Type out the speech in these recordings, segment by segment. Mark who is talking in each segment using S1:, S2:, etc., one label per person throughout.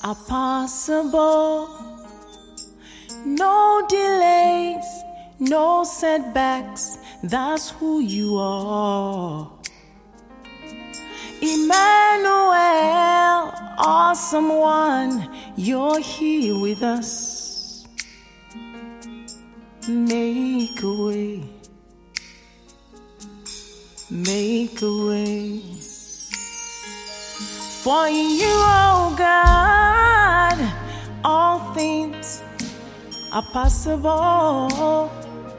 S1: are possible. No delays, no setbacks, that's who you are. Emmanuel, awesome one, you're here with us. Make a way, make a way. For in you, oh God, all things are possible.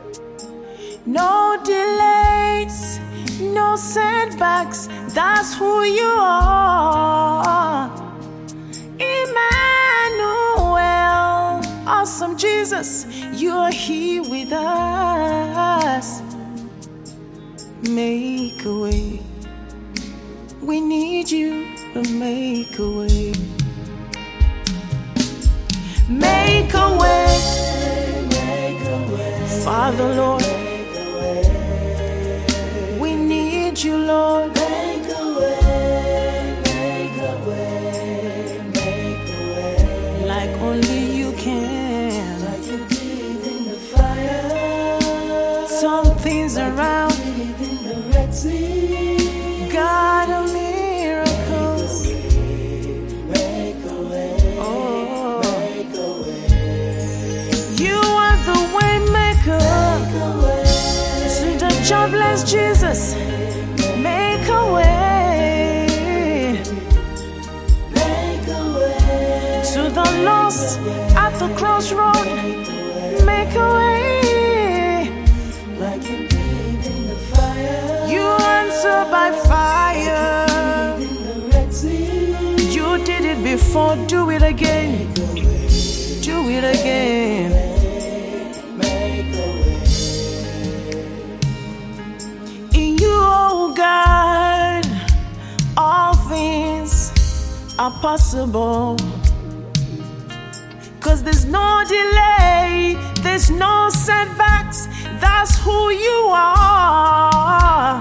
S1: No delays, no setbacks, that's who you are. Emmanuel, awesome Jesus, you're here with us. Make a way, we need you to make a way. Make a way, Father Lord, we need you, Lord.
S2: Make a way, make a way, make a way.
S1: Like only you can.
S2: Like you did in the fire.
S1: Turn things around.
S2: Like you did in the Red Sea.
S1: God of miracles.
S2: Make a way,
S1: Oh,
S2: make a way.
S1: you are the way maker.
S2: Make a way,
S1: To the jobless Jesus, make a way.
S2: make a way.
S1: To the lost at the crossroad, make a way.
S2: Like you did in the fire.
S1: You answer by fire.
S2: In the Red Sea.
S1: You did it before, do it again. Do it again.
S2: Make a way.
S1: In you, oh God, all things are possible. 'Cause there's no delay, there's no setbacks, that's who you are.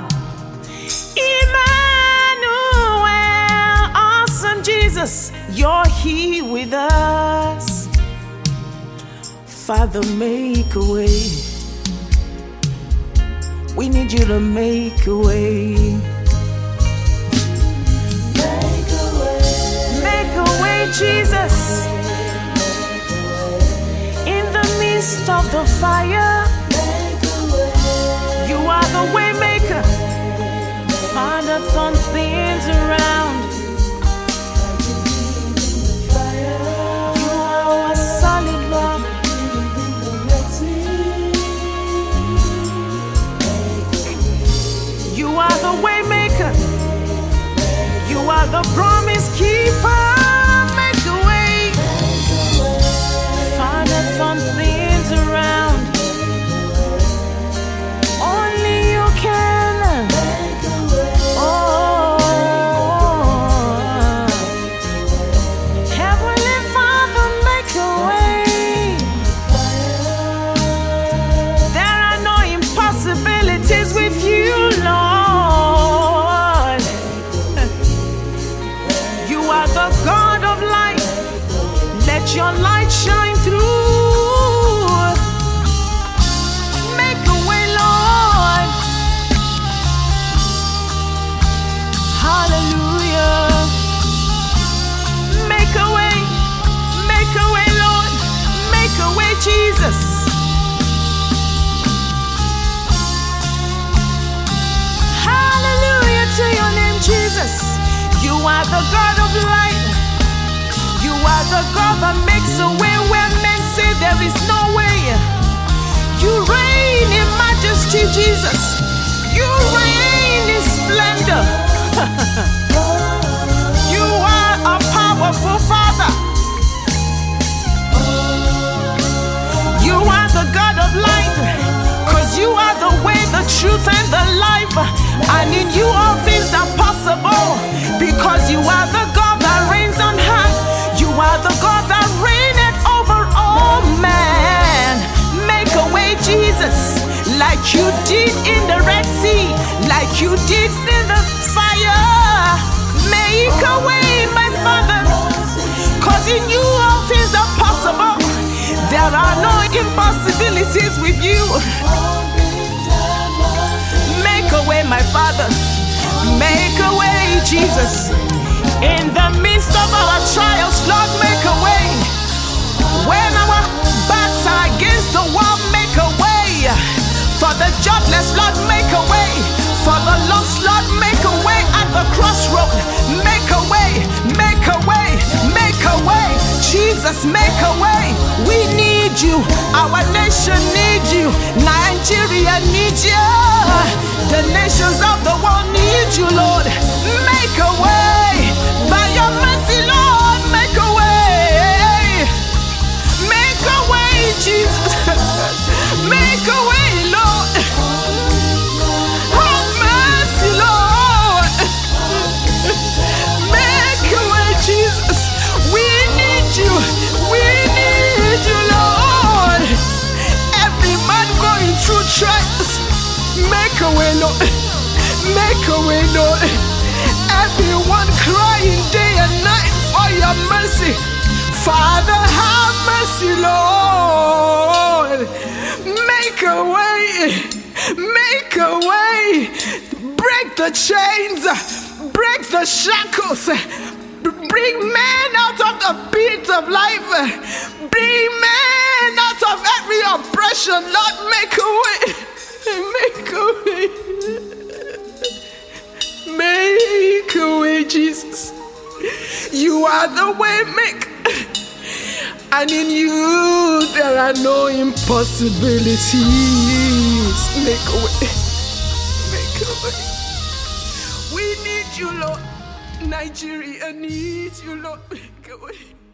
S1: Emmanuel, awesome Jesus, you're here with us. Father, make a way. We need you to make a way.
S2: Make a way.
S1: Make a way, Jesus. In the midst of the fire,
S2: Make a way.
S1: you are the way maker. Father, turn things around. You are our solid rock. You are the way maker. You are the promise keeper. Make a way. Father, turn things around. Only you can. Oh, Heavenly Father, make a way. There are no impossibilities with you, Lord. You are the God of light. Let your light shine through. Make a way, Lord. Hallelujah. Make a way, Lord. Make a way, Jesus. Hallelujah to your name, Jesus. You are the God of light. You are the God that makes a way where men say there is no way. You reign in majesty, Jesus. You reign in splendor. You are a powerful Father. You are the God of light. 'Cause you are the way, the truth, and the life. And in you all things are possible. Because you are the God that reigns on high. You are the God that reigneth over all man. Make a way, Jesus, like you did in the Red Sea, like you did in the fire. Make a way, my Father, 'cause in There are no impossibilities with you. Make a way, my Father. Make a way, Jesus. In the midst of our trials, Lord, make a way. When our backs are against the wall, make a way. For the jobless, Lord, make a way. For the lost, Lord, make a way at the crossroad. Make a way, make a way, make a way. Jesus, make a way. We need you. Our nation needs you. Nigeria needs you. The nations of the world need you, Lord. Make a way. By your mercy, Lord, make a way. Make a way, Jesus. Make a way, Lord. Have mercy, Lord. Make a way, Jesus. We need you. We need you, Lord. Every man going through trials, make a way, Lord. Make a way, Lord. Everyone crying day and night for your mercy. Father, have mercy, Lord. Make a way. Make a way. Break the chains. Break the shackles. Bring men out of the pit of life. Bring men out of every oppression. Lord, make a way. Make a way. Make a way, Jesus. You are the way maker. And in you there are no impossibilities. Make a way. Make a way. We need you, Lord. Nigeria needs you, Lord. Make a way.